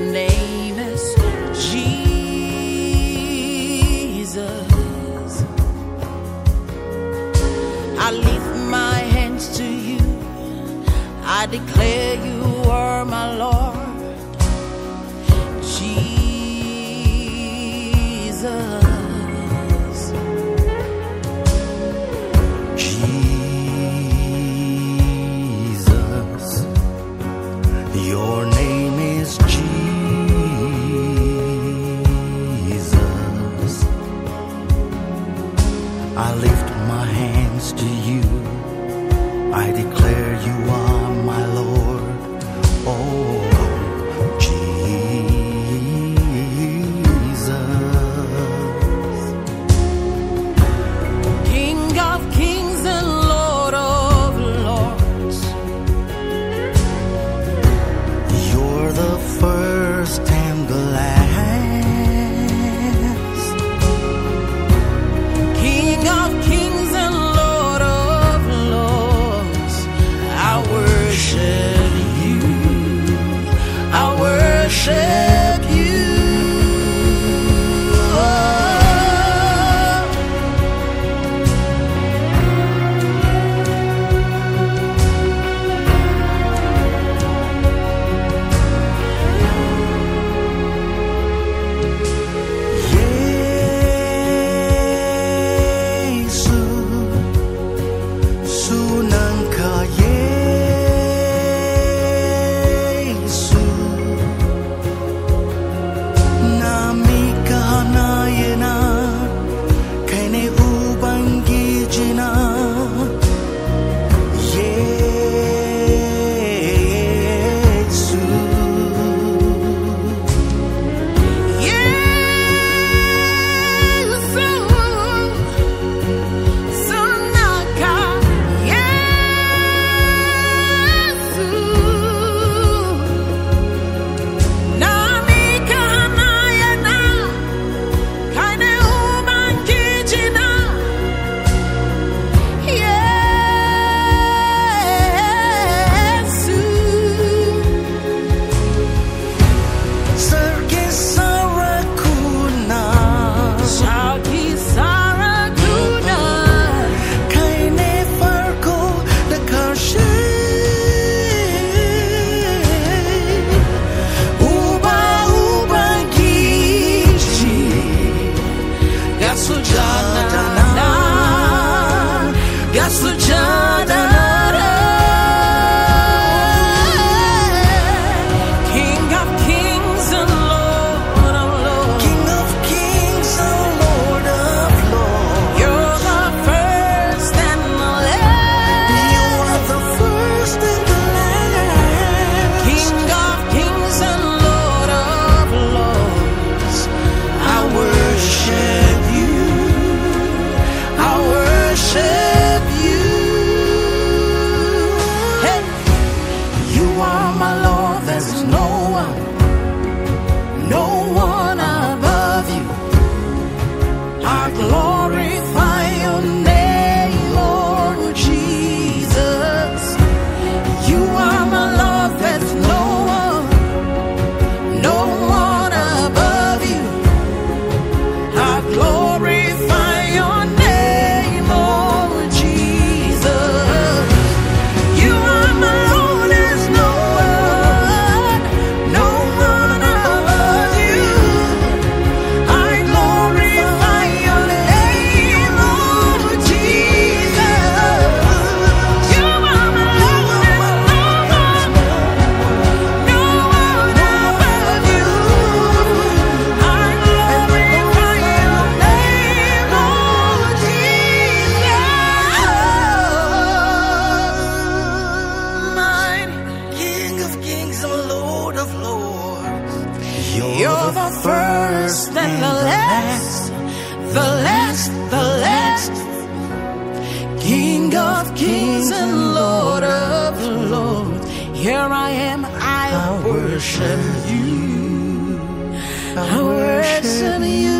name is Jesus. I lift my hands to you. I declare you are my Lord. Jesus. Jesus. Your name is Jesus. I lift my hands to you. I declare you are my Lord. Oh, Jesus. King of kings and Lord of lords. You're the first and the last. King of kings and Lord of lords. I worship you. I worship you. Yesu, sunangka Yesu, nami kahanayana, kaine ubangijina. Yesu. King of kings and Lord of lords. King of kings and Lord of lords. You're the first and the last. You are the first and the last. King of kings and Lord of lords. I worship you. I worship you. Hey, you are my Lord. There's no one above you. I glorify your name, Lord Jesus. You are my Lord. There's no one above you. I glorify your name, Lord Jesus. You are my Lord. There's no one above you. I glorify your name, Lord Jesus. You are my Lord. There's no one above you. I glorify your name, Lord Jesus. King of kings and Lord of lords. You're the first and the last, the last, the last. King of kings and Lord of lords. Here I am, I worship you. I worship you.